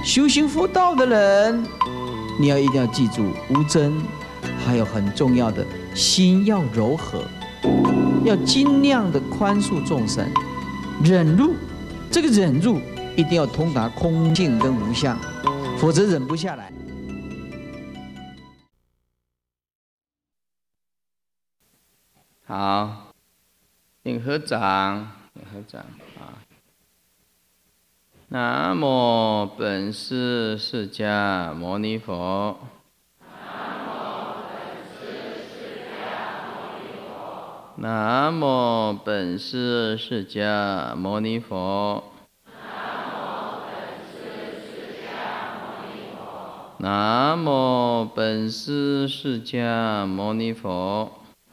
修行佛道的人，你一定要记住无争，还有很重要的心要柔和，要尽量的宽恕众生，忍辱。这个忍辱一定要通达空性跟无相，否则忍不下来。 好，请合掌，合掌啊！南无本师释迦牟尼佛。南无本师释迦牟尼佛。南无本师释迦牟尼佛。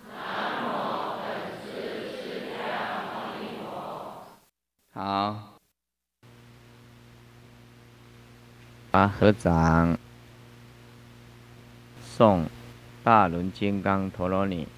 好，合掌，诵大轮金刚陀罗尼。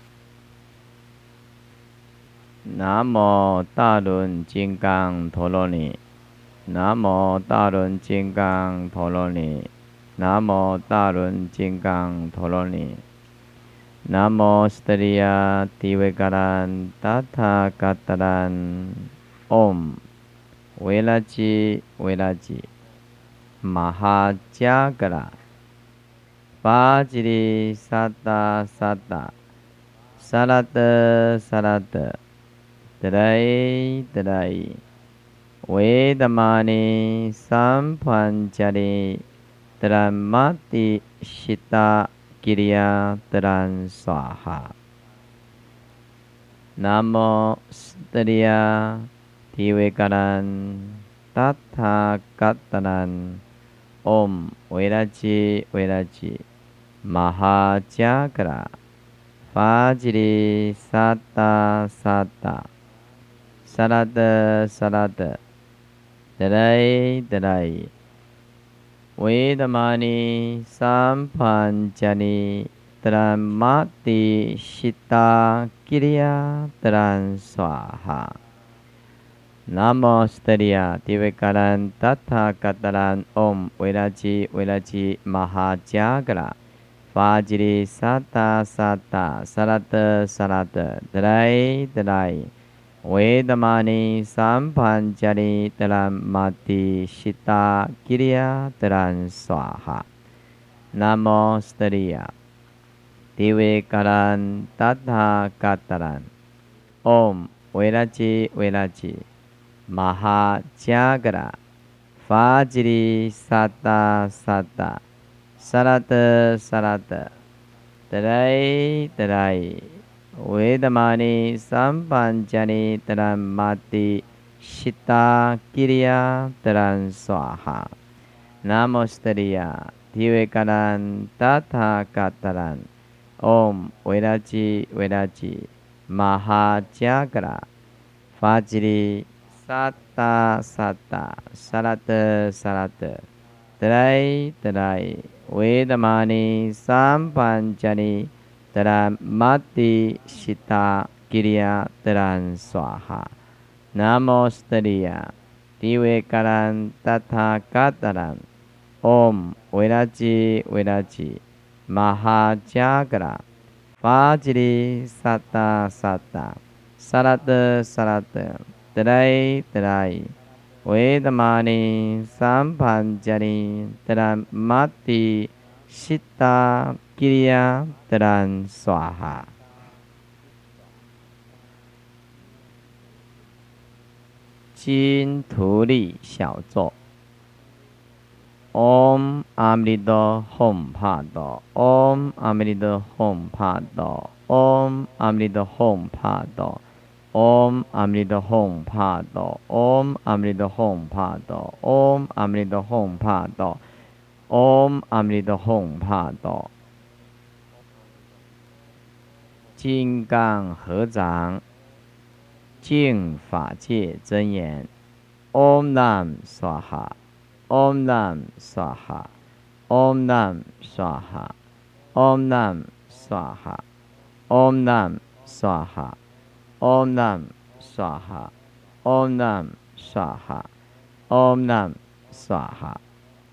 南无大轮金刚陀罗尼，南无大轮金刚陀罗尼，南无大轮金刚陀罗尼，南无斯特利亚提维嘎兰达塔嘎达兰唵维拉吉维拉吉玛哈加格拉巴吉利萨达萨达萨拉德萨拉德德来德来维达玛尼三盘加利德兰玛蒂西达吉利亚德兰萨哈南无斯特利亚提维嘎兰达塔嘎达兰唵维拉吉维拉吉玛哈加格拉巴吉利萨达萨达萨拉德萨拉德德来德来维达玛尼三盘加尼德兰玛蒂西达吉利亚德兰萨哈南无斯特利亚提维嘎兰达塔嘎达兰唵维拉吉维拉吉玛哈加格拉巴吉利萨达萨达萨拉德萨拉德德来德来维达玛尼三盘加利德兰玛蒂西达吉利亚德兰萨哈南无斯特利亚提维嘎兰达塔嘎达兰唵维拉吉维拉吉玛哈加格拉巴吉利萨达萨达萨拉德萨拉德德来德来维达玛尼三盘加尼德兰玛蒂西达吉利亚德兰萨哈南无斯特利亚提维嘎兰达塔嘎达兰唵维拉吉维拉吉玛哈加格拉巴吉利萨达萨达萨拉德萨拉德德来德来维达玛尼三盘加尼德兰玛蒂西达吉利亚德兰萨哈南无斯特利亚提维嘎兰达塔嘎达兰唵维拉吉维拉吉玛哈加格拉巴吉利萨达萨达萨拉德萨拉德德来德来维达玛尼三盘加尼德兰玛蒂西达吉利亚德兰萨哈金图利小咒唵阿弥陀吽帕多唵阿弥陀吽帕多唵阿弥陀吽帕多唵阿弥陀吽帕多唵阿弥陀吽帕多唵阿弥陀吽帕多唵阿弥陀吽帕多金刚合掌净法界真言唵南娑哈唵南娑哈唵南娑哈唵南娑哈唵南娑哈唵南娑哈唵南娑哈唵南娑哈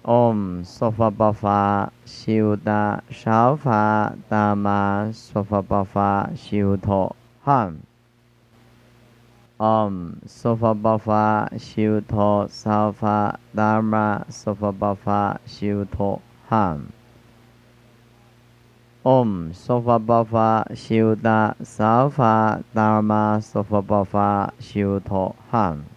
Om Sophabhava Shiuta Salva Dhamma Sophabhava Shiuto Ham Om Sophabhava Shiuto Salva Dhamma Sophabhava Shiuto Ham Om Sophabhava Shiuta Salva Dhamma Sophabhava Shiuto Ham